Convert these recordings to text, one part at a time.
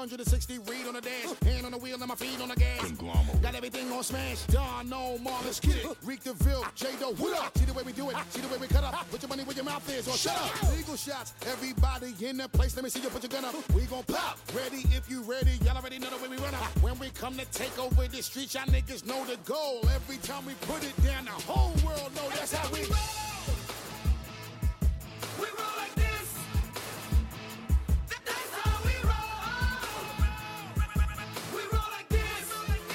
160 read on the dash. Hand on the wheel and my feet on the gas. Got everything on smash. Don, no, more, let's get it. Reek the Ville, J-Do, what up? See the way we do it, see the way we cut up. Put your money where your mouth is, or shut up. Legal shots, everybody in the place. Let me see you put your gun up. We gon' pop. Ready if you ready. Y'all already know the way we run up. When we come to take over the streets, y'all niggas know the goal. Every time we put it down, the whole world know that's how we roll. We roll like this. That's how we roll. We roll like this.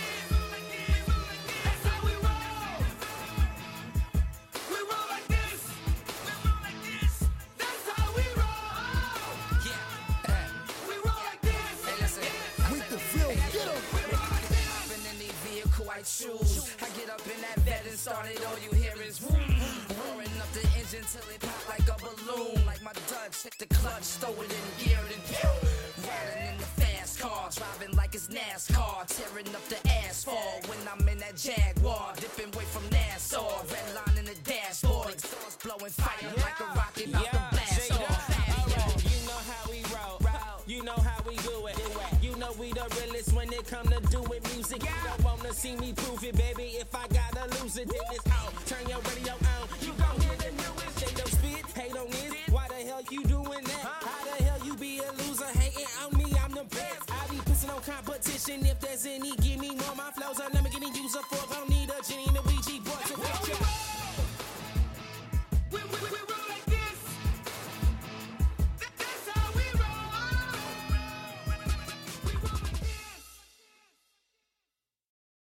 That's how we roll. We roll like this. That's how we roll. Yeah. We roll like this. Hey, listen. With the Ville, get up. We roll like this. Up in any vehicle I choose. I get up in that bed and started. All you hear is whoop. Roaring up the engine till it pop like a balloon. Like my Dutch, hit the clutch, throw it in gear and pew. Riding in the fast car, driving like it's NASCAR. Tearing up the asphalt when I'm in that Jaguar. Dipping way from Nassau, red line in the dashboard. Exhaust blowing fire like a rocket out the blast off. You know how we roll. You know how we do it. You know we the realest when it come to doing music. You don't wanna see me prove it, baby. If I gotta lose it, then it's out. Turn your radio on. You gon' hear the newest. They don't spit, hate on this. Why the hell you doing that? How the hell you be a loser hating on me? I'm the best. I be pissing on competition. If there's any, give me more. My flows are Lamborghini user for. Don't need a genie to be